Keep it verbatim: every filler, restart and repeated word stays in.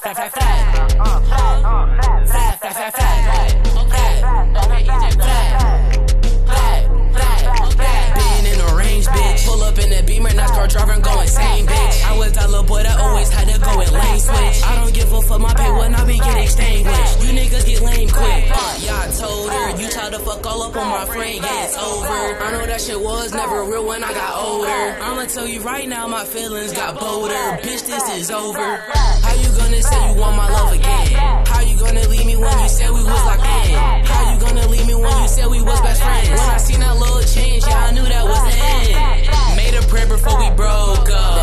flat, flat, flat. Flat, flat, flat, flat. Being in the range, bitch. Pull up in the Beamer, and I start driving, go insane, bitch. I was that little boy that always had to go and lane switch. I don't give a fuck, my pay will not be getting extinguished. You niggas get lame quick. Uh, yeah, I told her. You try to fuck all up on my friend, yeah, it's over. I know that shit was never real when I got older. I'ma tell you right now, my feelings got bolder. Bitch, this is over. How you gonna say you want my love again? How you gonna leave me when you said we was locked in? How you gonna leave me when you said we was best friends? When I seen that little change, yeah, I knew that was the end. Made a prayer before we broke up.